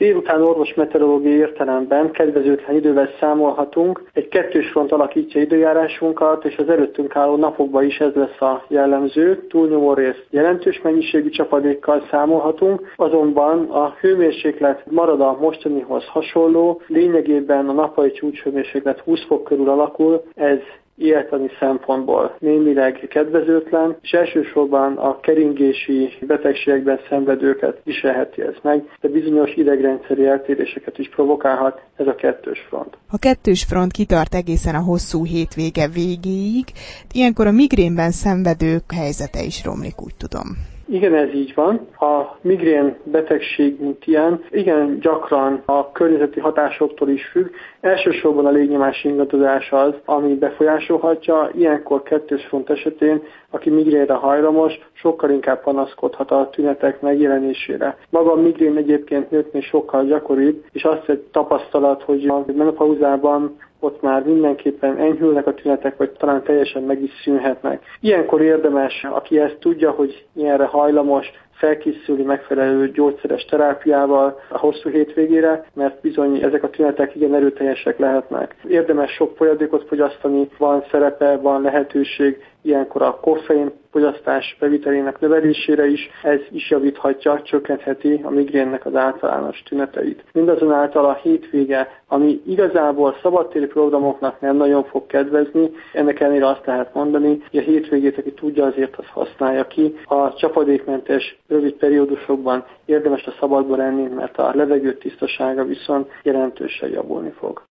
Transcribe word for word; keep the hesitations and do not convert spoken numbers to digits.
Délután orvos meteorológiai értelemben kedvezőtlen idővel számolhatunk. Egy kettős front alakítja időjárásunkat, és az előttünk álló napokban is ez lesz a jellemző. Túlnyomó részt jelentős mennyiségű csapadékkal számolhatunk, azonban a hőmérséklet marad a mostanihoz hasonló, lényegében a nappali csúcshőmérséklet húsz fok körül alakul, ez élettani szempontból némileg kedvezőtlen, és elsősorban a keringési betegségekben szenvedőket viselheti ez meg, de bizonyos idegrendszeri eltéréseket is provokálhat ez a kettős front. A kettős front kitart egészen a hosszú hétvége végéig, ilyenkor a migrénben szenvedők helyzete is romlik, úgy tudom. Igen, ez így van. A migrén betegség, mint ilyen, igen gyakran a környezeti hatásoktól is függ. Elsősorban a légnyomás ingadozás az, ami befolyásolhatja. Ilyenkor kettős front esetén, aki migrénre hajlamos, sokkal inkább panaszkodhat a tünetek megjelenésére. Maga a migrén egyébként nőknél sokkal gyakoribb, és azt egy tapasztalat, hogy a menopauzában ott már mindenképpen enyhülnek a tünetek, vagy talán teljesen meg is szűnhetnek. Ilyenkor érdemes, aki ezt tudja, hogy ilyenre hajlamos, felkészülni megfelelő gyógyszeres terápiával a hosszú hétvégére, mert bizony ezek a tünetek igen erőteljesek lehetnek. Érdemes sok folyadékot fogyasztani, van szerepe, van lehetőség ilyenkor a koffein fogyasztás bevitelének növelésére is, ez is javíthatja, csökkentheti a migrénnek az általános tüneteit. Mindazonáltal a hétvége, ami igazából szabadtéri programoknak nem nagyon fog kedvezni, ennek ellenére azt lehet mondani, hogy a hétvégét, aki tudja, azért azt használja ki. A csapadékmentes rövid periódusokban érdemes a szabadba lenni, mert a levegő tisztasága viszont jelentősen javulni fog.